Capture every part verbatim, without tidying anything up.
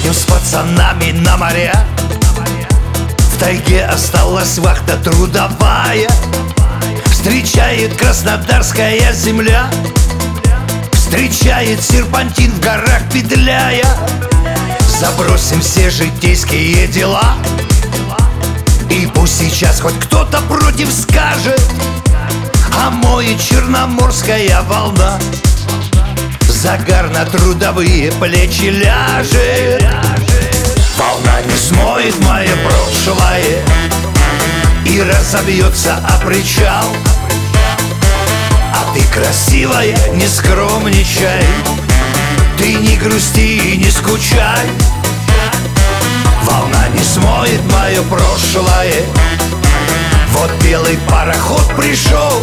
Едем с пацанами на моря. В тайге осталась вахта трудовая. Встречает краснодарская земля, встречает серпантин в горах петляя. Забросим все житейские дела, и пусть сейчас хоть кто-то против скажет, а моет черноморская волна. Загар на трудовые плечи ляжет. Волна не смоет мое прошлое и разобьется о причал. А ты красивая, не скромничай, ты не грусти и не скучай. Волна не смоет мое прошлое. Вот белый пароход пришел,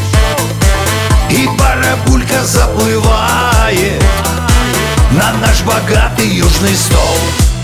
и барабулька заплывает на наш богатый южный стол.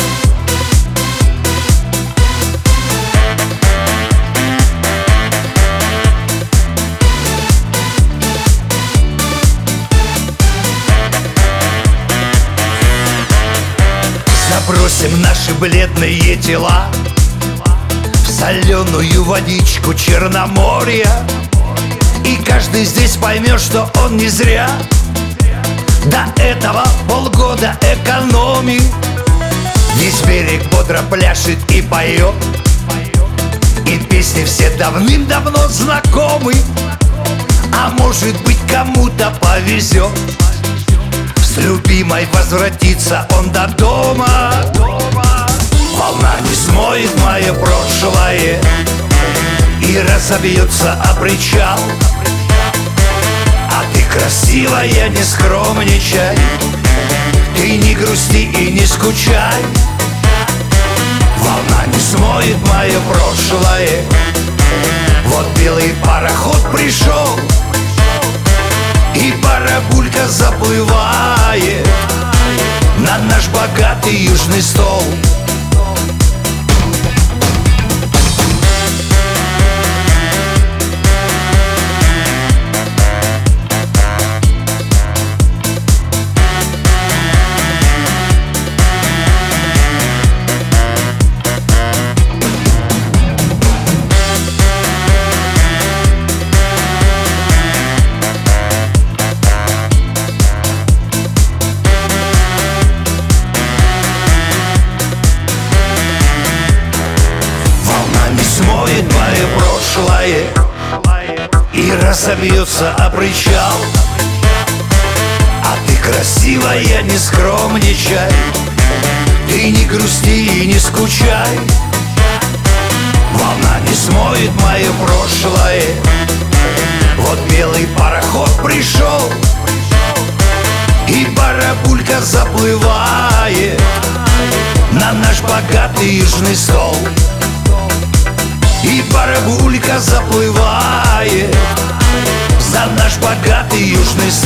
Забросим наши бледные тела в соленую водичку Черноморья, и каждый здесь поймет, что он не зря до этого полгода экономит. Весь берег бодро пляшет и поет, и песни все давным-давно знакомы. А может быть, кому-то повезет с любимой возвратиться он до дома. Волна не смоет мое прошлое и разобьется о причал. А ты красивая, не скромничай, ты не грусти и не скучай. Волна не смоет мое прошлое. Вот белый пароход пришел, и барабулька заплывает на наш богатый южный стол. Смоет мое прошлое и разобьется о причал. А ты красивая, не скромничай, ты не грусти и не скучай. Волна не смоет мое прошлое. Вот белый пароход пришел, и барабулька заплывает на наш богатый южный стол. И барабулька заплывает за наш богатый южный стол.